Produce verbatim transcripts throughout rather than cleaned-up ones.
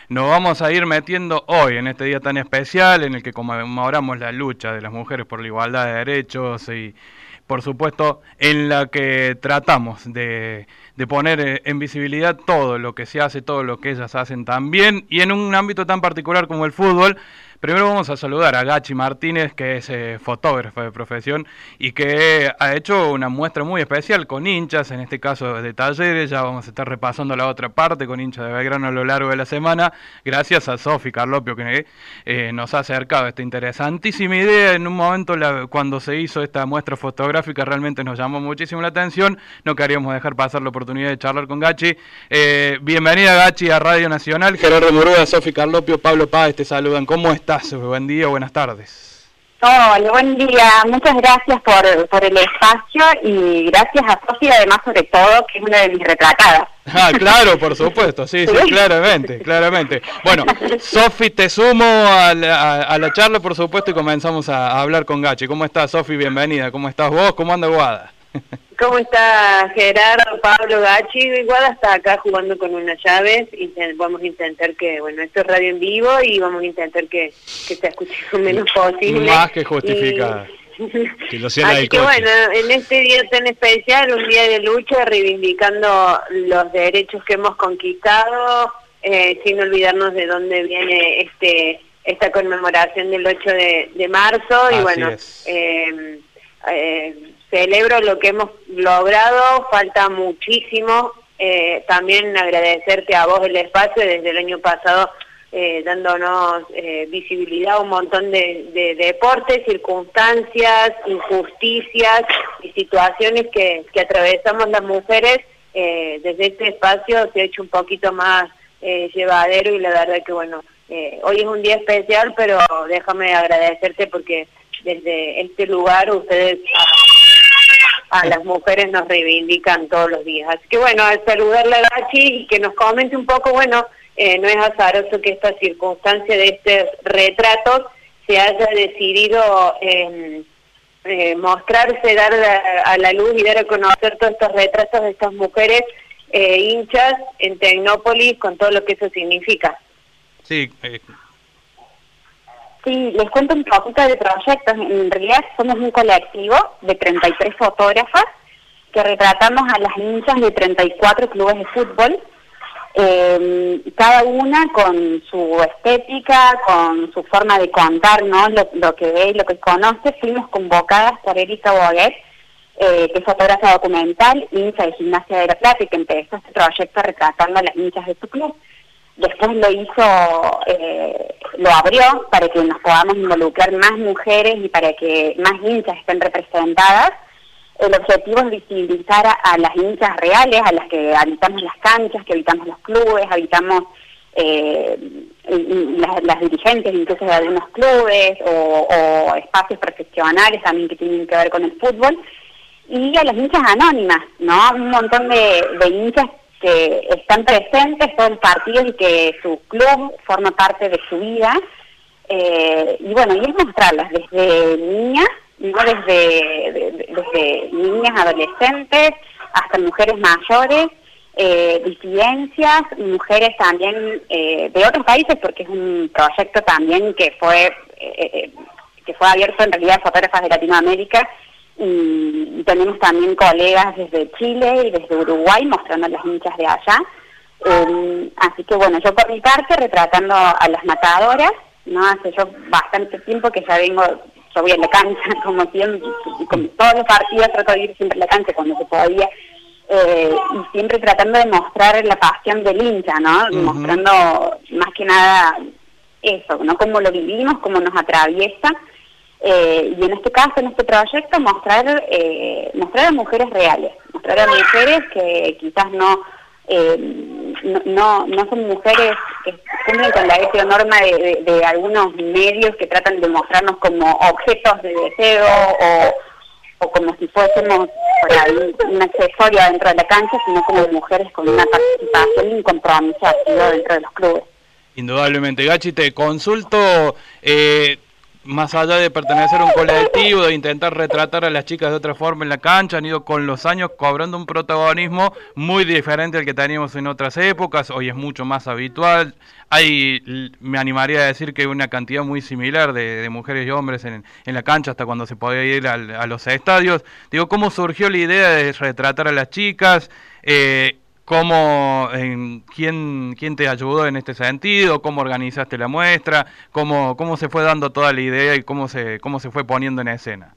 nos vamos a ir metiendo hoy, en este día tan especial, en el que conmemoramos la lucha de las mujeres por la igualdad de derechos y, por supuesto, en la que tratamos de, de poner en visibilidad todo lo que se hace, todo lo que ellas hacen también, y en un ámbito tan particular como el fútbol. Primero vamos a saludar a Gachi Martínez, que es eh, fotógrafo de profesión y que ha hecho una muestra muy especial con hinchas, en este caso de Talleres. Ya vamos a estar repasando la otra parte con hinchas de Belgrano a lo largo de la semana, gracias a Sofi Carlopio, que eh, nos ha acercado esta interesantísima idea. En un momento, la, cuando se hizo esta muestra fotográfica, realmente nos llamó muchísimo la atención. No queríamos dejar pasar la oportunidad de charlar con Gachi. Eh, bienvenida, Gachi, a Radio Nacional. Gerardo Muruda, Sofi Carlopio, Pablo Páez te saludan. ¿Cómo estás? Buen día, buenas tardes. Hola, buen día. Muchas gracias por, por el espacio y gracias a Sofía, además, sobre todo, que es una de mis retratadas. Ah, claro, por supuesto, sí, sí, claramente, claramente. Bueno, Sofi, te sumo a la, a la charla, por supuesto, y comenzamos a, a hablar con Gachi. ¿Cómo estás, Sofi? Bienvenida. ¿Cómo estás vos? ¿Cómo anda Guada? ¿Cómo está Gerardo, Pablo, Gachi? Igual hasta acá jugando con unas llaves y vamos a intentar que, bueno, esto es radio en vivo y vamos a intentar que, que se escuche lo menos posible. Más que justificada. Y... que lo sea. Así que bueno, en este día tan especial, un día de lucha, reivindicando los derechos que hemos conquistado, eh, sin olvidarnos de dónde viene este esta conmemoración del ocho de marzo. Y así bueno, es. eh, eh, celebro lo que hemos logrado, falta muchísimo. Eh, también agradecerte a vos el espacio desde el año pasado, eh, dándonos eh, visibilidad a un montón de, de deportes, circunstancias, injusticias y situaciones que, que atravesamos las mujeres. Eh, desde este espacio se ha hecho un poquito más eh, llevadero y la verdad que bueno, eh, hoy es un día especial, pero déjame agradecerte porque desde este lugar ustedes a las mujeres nos reivindican todos los días. Así que bueno, al saludarle a Gachi y que nos comente un poco, bueno, eh, no es azaroso que esta circunstancia de estos retratos se haya decidido eh, eh, mostrarse, dar a, a la luz y dar a conocer todos estos retratos de estas mujeres eh, hinchas en Tecnópolis, con todo lo que eso significa. Sí, eh... Sí, les cuento un poquito de proyectos. En realidad somos un colectivo de treinta y tres fotógrafas que retratamos a las hinchas de treinta y cuatro clubes de fútbol, eh, cada una con su estética, con su forma de contar, ¿no? Lo, lo que ve y lo que conoce. Fuimos convocadas por Erika Boguet, eh, que es fotógrafa documental, hincha de Gimnasia de La Plata, y que empezó este proyecto retratando a las hinchas de su club. Después lo hizo, eh, lo abrió para que nos podamos involucrar más mujeres y para que más hinchas estén representadas. El objetivo es visibilizar a, a las hinchas reales, a las que habitamos las canchas, que habitamos los clubes, habitamos eh, las, las dirigentes incluso de algunos clubes o, o espacios profesionales también que tienen que ver con el fútbol. Y a las hinchas anónimas, ¿no? Un montón de, de hinchas que están presentes todos los partidos y que su club forma parte de su vida. Eh, y bueno, y es mostrarlas desde niñas, no desde, de, desde niñas, adolescentes, hasta mujeres mayores, eh, disidencias, mujeres también eh, de otros países, porque es un proyecto también que fue, eh, que fue abierto en realidad a fotógrafas de Latinoamérica. Y tenemos también colegas desde Chile y desde Uruguay mostrando a las hinchas de allá. Eh, así que bueno, yo por mi parte retratando a las matadoras, ¿no? Hace yo bastante tiempo que ya vengo, yo voy a la cancha, como siempre, y con todos los partidos trato de ir siempre a la cancha cuando se podía, eh, y siempre tratando de mostrar la pasión del hincha, ¿no? Uh-huh. Mostrando más que nada eso, ¿no? Cómo lo vivimos, cómo nos atraviesa. Eh, y en este caso, en este proyecto, mostrar eh, mostrar a mujeres reales, mostrar a mujeres que quizás no eh, no, no, no son mujeres que cumplen con la heteronorma de, de, de algunos medios que tratan de mostrarnos como objetos de deseo o, o como si fuésemos por ahí un accesorio dentro de la cancha, sino como mujeres con una participación y un compromiso activo dentro de los clubes. Indudablemente. Gachi, te consulto... Eh... más allá de pertenecer a un colectivo, de intentar retratar a las chicas de otra forma en la cancha, han ido con los años cobrando un protagonismo muy diferente al que teníamos en otras épocas. Hoy es mucho más habitual. Hay, me animaría a decir que hay una cantidad muy similar de, de mujeres y hombres en, en la cancha, hasta cuando se podía ir al, a los estadios. Digo, ¿cómo surgió la idea de retratar a las chicas? Eh, ¿Cómo, en, quién, quién te ayudó en este sentido? ¿Cómo organizaste la muestra? ¿Cómo, cómo se fue dando toda la idea y cómo se, cómo se fue poniendo en escena?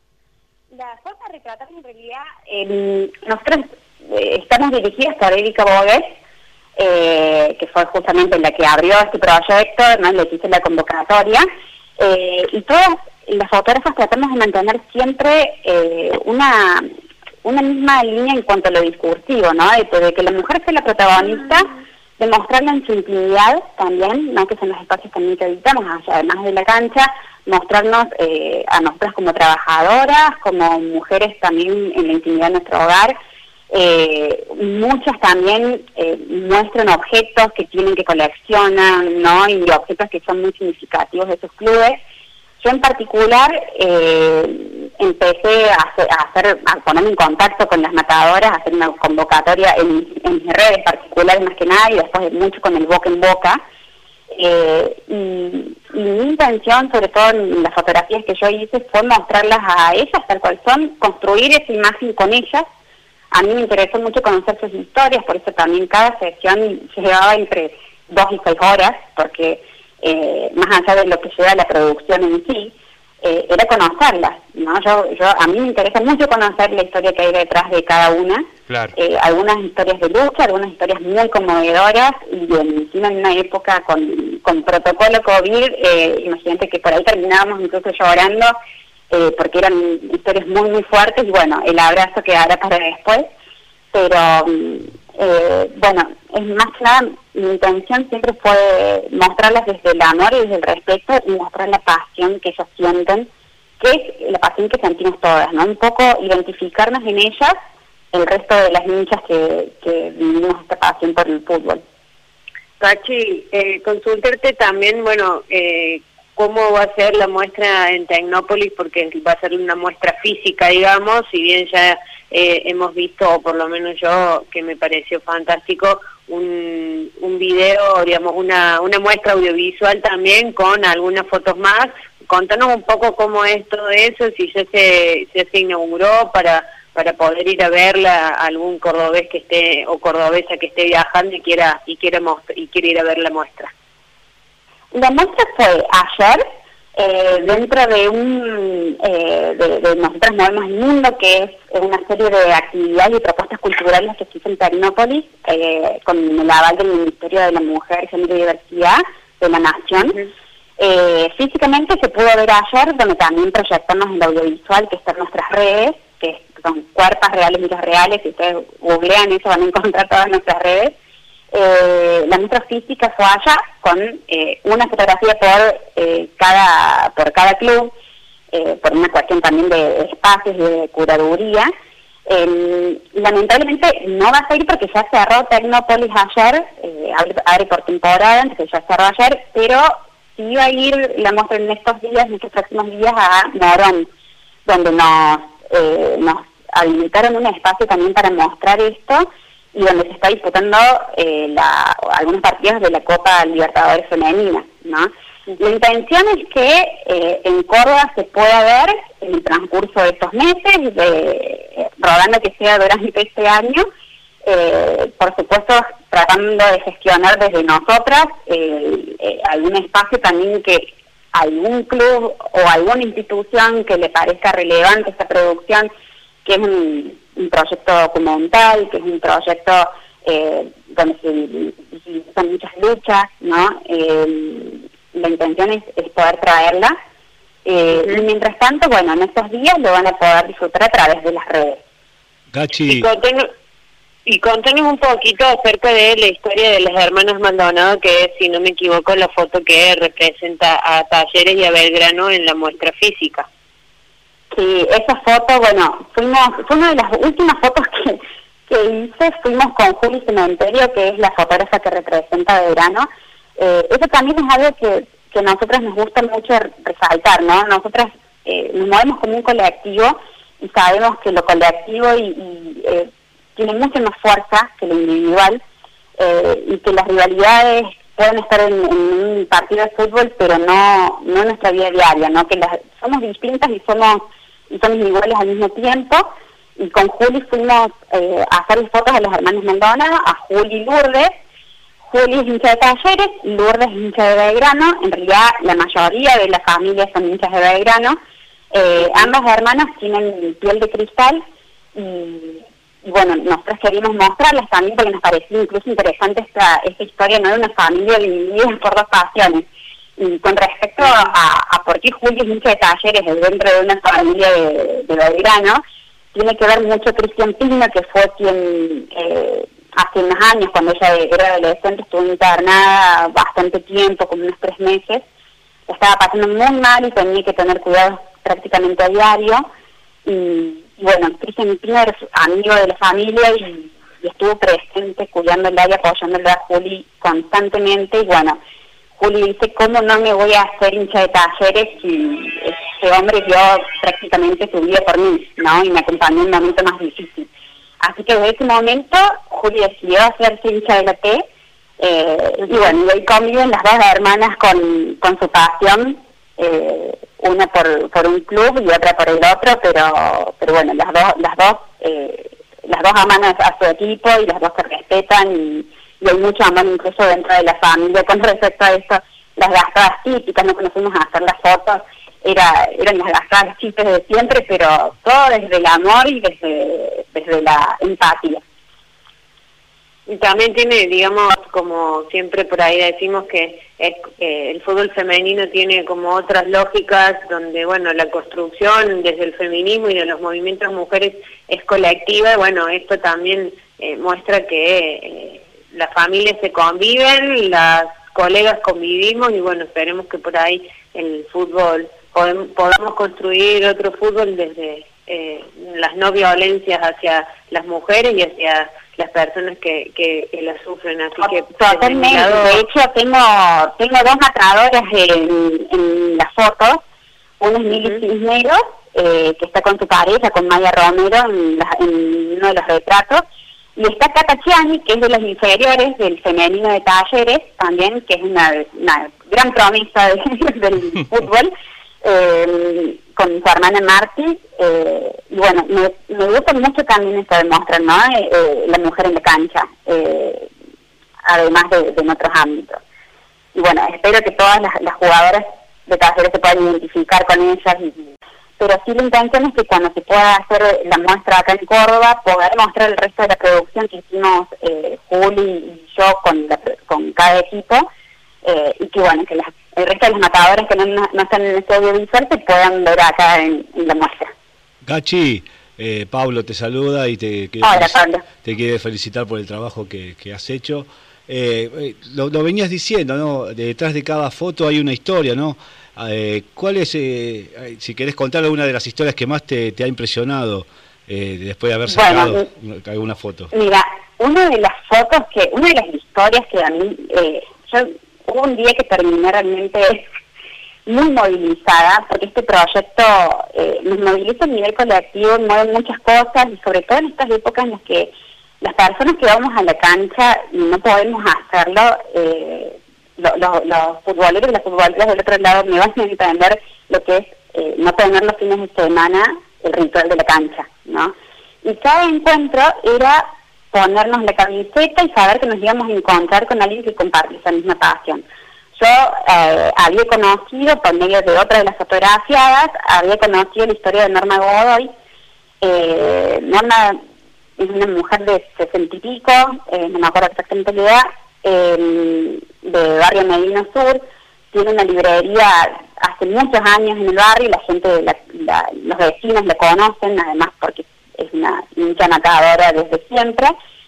La forma de retratar, en realidad, eh, nosotros eh, estamos dirigidas por Erika Bogues, eh, que fue justamente la que abrió este proyecto, ¿no? Le hice la convocatoria, eh, y todas las fotógrafas tratamos de mantener siempre eh, una... una misma línea en cuanto a lo discursivo, ¿no? De, de que la mujer sea la protagonista, de mostrarla en su intimidad también, ¿no? Que son los espacios también que habitamos, además de la cancha, mostrarnos eh, a nosotras como trabajadoras, como mujeres también en la intimidad de nuestro hogar. Eh, muchas también eh, muestran objetos que tienen, que coleccionan, ¿no? Y objetos que son muy significativos de sus clubes. Yo en particular eh, empecé a, hacer, a, hacer, a ponerme en contacto con las matadoras, a hacer una convocatoria en, en mis redes particulares más que nada, y después mucho con el boca en boca. Eh, y, y mi intención, sobre todo en las fotografías que yo hice, fue mostrarlas a ellas tal cual son, construir esa imagen con ellas. A mí me interesó mucho conocer sus historias, por eso también cada sesión se llevaba entre dos y seis horas, porque... Eh, más allá de lo que lleva la producción en sí, eh, era conocerlas, ¿no? Yo, yo, a mí me interesa mucho conocer la historia que hay detrás de cada una. Claro. Eh, algunas historias de lucha, algunas historias muy conmovedoras, y encima en una época con, con protocolo COVID, eh, imagínate que por ahí terminábamos incluso llorando, eh, porque eran historias muy, muy fuertes, y bueno, el abrazo quedará para después, pero... Eh, bueno, es más que nada, mi intención siempre fue mostrarlas desde el amor y desde el respeto, y mostrar la pasión que ellas sienten, que es la pasión que sentimos todas, ¿no? Un poco identificarnos en ellas, el resto de las hinchas que, que vivimos esta pasión por el fútbol. Pachi, eh, consultarte también, bueno, eh, cómo va a ser la muestra en Tecnópolis, porque va a ser una muestra física, digamos, si bien ya... Eh, hemos visto, o por lo menos yo, que me pareció fantástico, un, un video, digamos, una, una muestra audiovisual también con algunas fotos más. Contanos un poco cómo es todo eso, si ya se, ya se inauguró para, para poder ir a verla a algún cordobés que esté, o cordobesa que esté viajando y quiera, y quiera, y quiera ir a ver la muestra. La muestra fue ayer, Eh, dentro de un eh, de, de Nosotras Movemos el Mundo, que es una serie de actividades y propuestas culturales que se hizo en Tecnópolis, eh, con el aval del Ministerio de la Mujer, Género y Diversidad de la Nación. Uh-huh. eh, físicamente se pudo ver ayer, donde también proyectamos el audiovisual que está en nuestras redes, que son Cuerpas Reales, Mitos Reales. Si ustedes googlean eso van a encontrar todas nuestras redes. Eh, la muestra física fue allá, con eh, una fotografía por eh, cada por cada club, eh, por una cuestión también de espacios y de curaduría. Eh, lamentablemente no va a seguir porque ya cerró Tecnópolis ayer, eh, abre, abre por temporada, entonces ya cerró ayer, pero sí va a ir la muestra en estos días, en estos próximos días, a Morón, donde nos, eh, nos habilitaron un espacio también para mostrar esto, y donde se está disputando eh, la, algunos partidos de la Copa Libertadores Femenina, ¿no? La intención es que eh, en Córdoba se pueda ver en el transcurso de estos meses, de, eh, rodando que sea durante este año, eh, por supuesto tratando de gestionar desde nosotras eh, eh, algún espacio también que algún club o alguna institución que le parezca relevante esta producción, que es un... un proyecto documental, que es un proyecto eh, donde se visibilizan muchas luchas, ¿no? Eh, la intención es, es poder traerla. Eh, uh-huh. Y mientras tanto, bueno, en estos días lo van a poder disfrutar a través de las redes. Gachi. Y contanos, y contanos un poquito acerca de la historia de las hermanas Maldonado, que es, si no me equivoco, la foto que representa a Talleres y a Belgrano en la muestra física. Sí, esa foto, bueno, fuimos, fue una de las últimas fotos que, que hice, fuimos con Juli Cementerio, que es la fotógrafa que representa a Belgrano. Eh, eso también es algo que, que a nosotras nos gusta mucho resaltar, ¿no? Nosotras eh, nos movemos como un colectivo y sabemos que lo colectivo y, y eh, tiene mucha más fuerza que lo individual, eh, y que las rivalidades pueden estar en, en un partido de fútbol, pero no no en nuestra vida diaria, ¿no? Que las, somos distintas y somos y somos iguales al mismo tiempo. Y con Juli fuimos eh, a hacerle fotos a los hermanos Mendona, a Juli y Lourdes. Juli es hincha de Talleres, Lourdes es hincha de Belgrano. En realidad la mayoría de la familia son hinchas de Belgrano. Eh, ambas hermanas tienen piel de cristal y, y bueno, nosotros queríamos mostrarles también porque nos parecía incluso interesante esta, esta historia, no de una familia dividida por dos pasiones. Y con respecto a, a por qué Juli es hincha de Talleres dentro de una familia de, de Belgrano, tiene que ver mucho Cristian Pino, que fue quien eh, hace unos años, cuando ella era adolescente, estuvo internada bastante tiempo, como unos tres meses, estaba pasando muy mal y tenía que tener cuidados prácticamente a diario, y, y bueno, Cristian Pino era amigo de la familia y, y estuvo presente cuidándola y apoyándola a Juli constantemente, y bueno, Juli dice, ¿cómo no me voy a hacer hincha de Talleres si ese hombre dio prácticamente su vida por mí, ¿no? Y me acompañó en un momento más difícil. Así que desde ese momento Juli decidió hacerse hincha de la T, eh, y bueno, y hoy conviven las dos hermanas con, con su pasión, eh, una por, por un club y otra por el otro, pero pero bueno, las dos las dos eh, las dos aman a su equipo y las dos se respetan, y, y hay mucho amor incluso dentro de la familia con respecto a esto. Las gastadas típicas, no conocimos a hacer las fotos, era eran las gastadas chistes de siempre, pero todo desde el amor y desde, desde la empatía. Y también tiene, digamos, como siempre por ahí decimos que es, eh, el fútbol femenino tiene como otras lógicas donde, bueno, la construcción desde el feminismo y de los movimientos mujeres es colectiva, y bueno, esto también eh, muestra que eh, las familias se conviven, las colegas convivimos, y bueno, esperemos que por ahí el fútbol, podemos, podamos construir otro fútbol desde eh, las no violencias hacia las mujeres y hacia las personas que, que, que la sufren, así que totalmente. Lado... De hecho tengo tengo dos matadoras en, en las fotos. Una es Mili Cisneros, eh, que está con su pareja, con Maya Romero, en, la, en uno de los retratos, y está Cata Chiani, que es de las inferiores del femenino de Talleres, también, que es una, una gran promesa de, del fútbol, eh, con su hermana Marti, eh, y bueno, me, me gusta mucho también esto de mostrar, ¿no? Eh, eh, la mujer en la cancha, eh, además de, de en otros ámbitos. Y bueno, espero que todas las, las jugadoras de Talleres se puedan identificar con ellas, y, pero sí la intención es que cuando se pueda hacer la muestra acá en Córdoba, poder mostrar el resto de la producción que hicimos eh, Juli y yo con, la, con cada equipo, eh, y que bueno, que las, el resto de los matadores que no, no, no están en este audiovisual se puedan ver acá en, en la muestra. Gachi, eh, Pablo te saluda y te quiere, Hola, Pablo. te quiere felicitar por el trabajo que, que has hecho. Eh, lo, lo venías diciendo, ¿no? Detrás de cada foto hay una historia, ¿no? Eh, ¿Cuál es, eh, si querés contar alguna de las historias que más te, te ha impresionado eh, después de haber sacado bueno, alguna foto? Mira, una de las fotos que, una de las historias que a mí, eh, yo hubo un día que terminé realmente muy movilizada, porque este proyecto eh, nos moviliza a nivel colectivo, mueve muchas cosas, y sobre todo en estas épocas en las que las personas que vamos a la cancha y no podemos hacerlo, eh, lo, lo, los futboleros y las futboleras del otro lado me van a entender lo que es eh, no tener los fines de semana el ritual de la cancha, ¿no? Y cada encuentro era ponernos la camiseta y saber que nos íbamos a encontrar con alguien que comparte esa misma pasión. Yo eh, había conocido, por medio de otra de las fotografiadas, había conocido la historia de Norma Godoy. Eh, Norma es una mujer de sesenta y pico, eh, no me acuerdo exactamente la edad, eh, de barrio Medina Sur, tiene una librería hace muchos años en el barrio, y la gente, la, la, los vecinos la conocen, además porque es una hincha matadora desde siempre,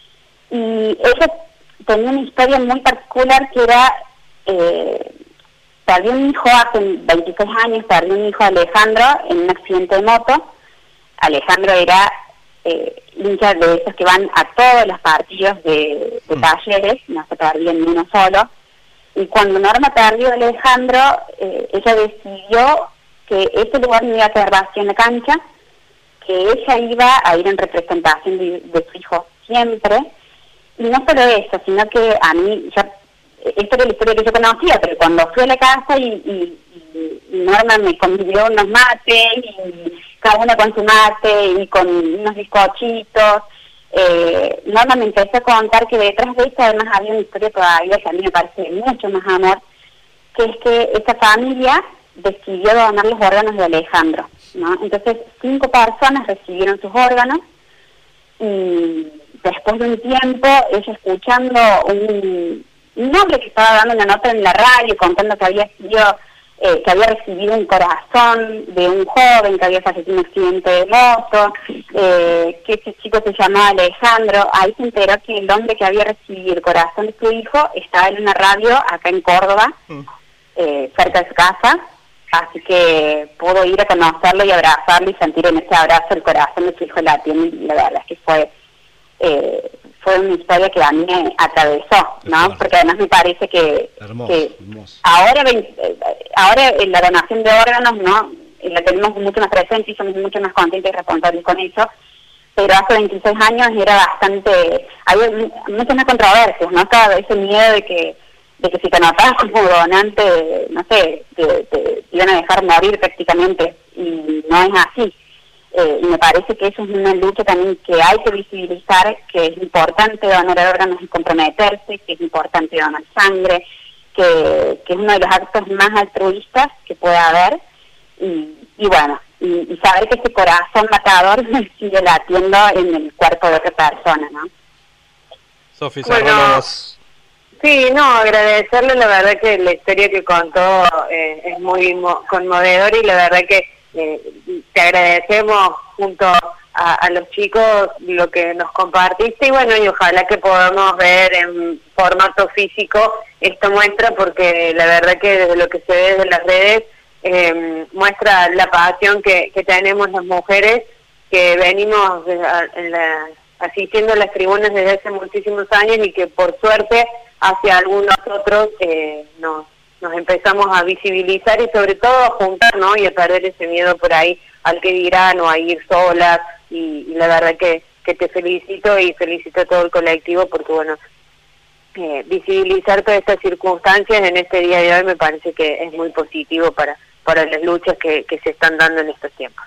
y ella tenía una historia muy particular que era, eh, perdió un hijo hace veintiséis años, perdió un hijo Alejandro en un accidente de moto. Alejandro era eh, hincha de esos que van a todos los partidos de, de Talleres, no se perdía ni uno solo, Y cuando Norma perdió a Alejandro, eh, ella decidió que ese lugar no iba a quedar vacío en la cancha, que ella iba a ir en representación de, de su hijo siempre. Y no solo eso, sino que a mí, ya, esta era la historia que yo conocía, pero cuando fui a la casa y, y, y Norma me convivió unos mates, y cada una con su mate y con unos bizcochitos, eh, Norma me empezó a contar que detrás de esto además había una historia todavía que a mí me parece de mucho más amor, que es que esa familia decidió donar los órganos de Alejandro, ¿no? Entonces cinco personas recibieron sus órganos y después de un tiempo, ella escuchando un, un hombre que estaba dando una nota en la radio contando que había sido, eh, que había recibido un corazón de un joven que había fallecido en un accidente de moto, eh, que ese chico se llamaba Alejandro. Ahí se enteró que el hombre que había recibido el corazón de su hijo estaba en una radio acá en Córdoba, mm. eh, cerca de su casa, así que pudo ir a conocerlo y abrazarlo y sentir en ese abrazo el corazón de su hijo latiendo, y la verdad es que fue Eh, fue una historia que a mí me atravesó, ¿no? Claro. Porque además me parece que, hermoso, que hermoso. ahora ahora en la donación de órganos, ¿no? La tenemos mucho más presente y somos mucho más conscientes y responsables con eso, pero hace veintiséis años era bastante, había muchas más controversias, ¿no? Estaba ese miedo de que de que si te anotabas como donante, no sé, te, te, te iban a dejar morir prácticamente, y no es así. Eh, y me parece que eso es una lucha también que hay que visibilizar, que es importante donar órganos y comprometerse, que es importante donar sangre, que, que es uno de los actos más altruistas que puede haber, y, y bueno, y, y saber que ese corazón matador sigue latiendo en el cuerpo de otra persona, ¿no? Sofi, bueno, sí, no, agradecerle, la verdad que la historia que contó eh, es muy conmovedora, y la verdad que Eh, te agradecemos junto a, a los chicos lo que nos compartiste, y bueno, y ojalá que podamos ver en formato físico esta muestra, porque la verdad que desde lo que se ve desde las redes eh, muestra la pasión que, que tenemos las mujeres, que venimos de, a, en la, asistiendo a las tribunas desde hace muchísimos años, y que por suerte hacia algunos otros eh, nos nos empezamos a visibilizar y sobre todo a juntar, ¿no? Y a perder ese miedo por ahí al que dirán o a ir solas, y, y la verdad que, que te felicito y felicito a todo el colectivo, porque bueno, eh, visibilizar todas estas circunstancias en este día de hoy me parece que es muy positivo para, para las luchas que, que se están dando en estos tiempos.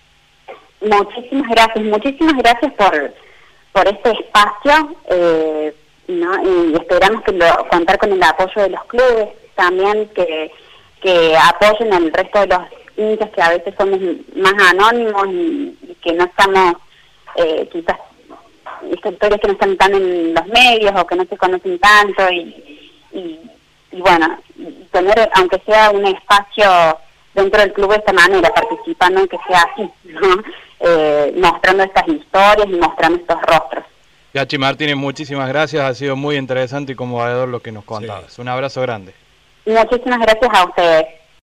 Muchísimas gracias, muchísimas gracias por, por este espacio, eh, ¿no? Y esperamos que lo, contar con el apoyo de los clubes también, que, que apoyen al resto de los hinchas que a veces somos más anónimos y, y que no estamos, eh, quizás, estas historias que no están tan en los medios o que no se conocen tanto, y, y, y bueno, y tener, aunque sea un espacio dentro del club de esta manera, participando, que sea así, ¿no? Eh, mostrando estas historias y mostrando estos rostros. Yachi Martínez, muchísimas gracias, ha sido muy interesante y conmovedor lo que nos contabas. Sí. Un abrazo grande. Muchísimas gracias a ustedes.